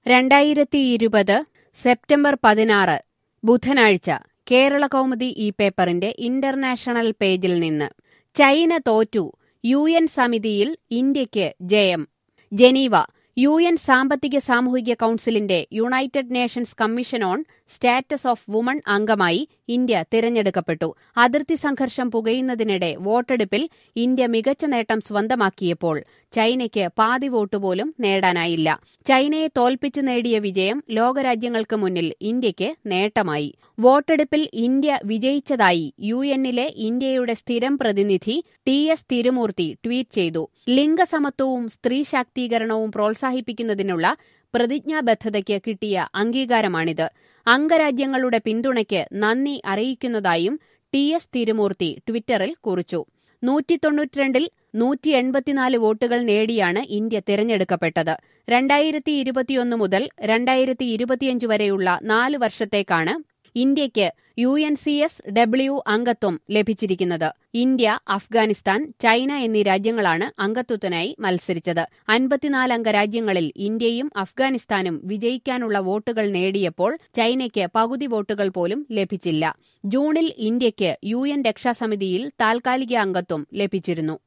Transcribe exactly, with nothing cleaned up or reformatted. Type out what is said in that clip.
രണ്ടായിരത്തി ഇരുപത് സെപ്റ്റംബർ പതിനാറ് ബുധനാഴ്ച കേരളകൗമുദി ഈ പേപ്പറിന്റെ ഇന്റർനാഷണൽ പേജിൽ നിന്ന് ചൈന തോറ്റു, യു എൻ സമിതിയിൽ ഇന്ത്യയ്ക്ക് ജയം. ജനീവ. യു എൻ സാമ്പത്തിക സാമൂഹിക കൗൺസിലിന്റെ united nations commission on status of women അംഗമായി ഇന്ത്യ തിരഞ്ഞെടുക്കപ്പെട്ടു. അതിർത്തി സംഘർഷം പുകയുന്നതിനിടെ വോട്ടെടുപ്പിൽ ഇന്ത്യ മികച്ച നേട്ടം സ്വന്തമാക്കിയപ്പോൾ ചൈനയ്ക്ക് പാതി വോട്ട് പോലും നേടാനായില്ല. ചൈനയെ തോൽപ്പിച്ച് നേടിയ വിജയം ലോകരാജ്യങ്ങൾക്ക് മുന്നിൽ ഇന്ത്യയ്ക്ക് നേട്ടമായി. വോട്ടെടുപ്പിൽ ഇന്ത്യ വിജയിച്ചതായി യു എന്നിലെ ഇന്ത്യയുടെ സ്ഥിരം പ്രതിനിധി ടി എസ് തിരുമൂർത്തി ട്വീറ്റ് ചെയ്തു. ലിംഗസമത്വവും സ്ത്രീ ശാക്തീകരണവും പ്രോത്സാഹിപ്പിക്കുന്നതിനുള്ള പ്രതിജ്ഞാബദ്ധതയ്ക്ക് കിട്ടിയ അംഗീകാരമാണിത്. അംഗരാജ്യങ്ങളുടെ പിന്തുണയ്ക്ക് നന്ദി അറിയിക്കുന്നതായും ടി എസ് തിരുമൂർത്തി ട്വിറ്ററിൽ കുറിച്ചു. നൂറ്റി തൊണ്ണൂറ്റിരണ്ടിൽ നൂറ്റി എൺപത്തിനാല് വോട്ടുകൾ നേടിയാണ് ഇന്ത്യ തിരഞ്ഞെടുക്കപ്പെട്ടത്. രണ്ടായിരത്തി ഇരുപത്തിയൊന്ന് മുതൽ രണ്ടായിരത്തി ഇരുപത്തിയഞ്ച് വരെയുള്ള നാല് വർഷത്തേക്കാണ് ഇന്ത്യയ്ക്ക് U N C S W അംഗത്വം ലഭിച്ചിരിക്കുന്നത്. ഇന്ത്യ, അഫ്ഗാനിസ്ഥാൻ, ചൈന എന്നീ രാജ്യങ്ങളാണ് അംഗത്വത്തിനായി മത്സരിച്ചത്. അൻപത്തിനാല് അംഗ രാജ്യങ്ങളിൽ ഇന്ത്യയും അഫ്ഗാനിസ്ഥാനും വിജയിക്കാനുള്ള വോട്ടുകൾ നേടിയപ്പോൾ ചൈനയ്ക്ക് പകുതി വോട്ടുകൾ പോലും ലഭിച്ചില്ല. ജൂണിൽ ഇന്ത്യയ്ക്ക് യു എൻ രക്ഷാസമിതിയിൽ താൽക്കാലിക അംഗത്വം ലഭിച്ചിരുന്നു.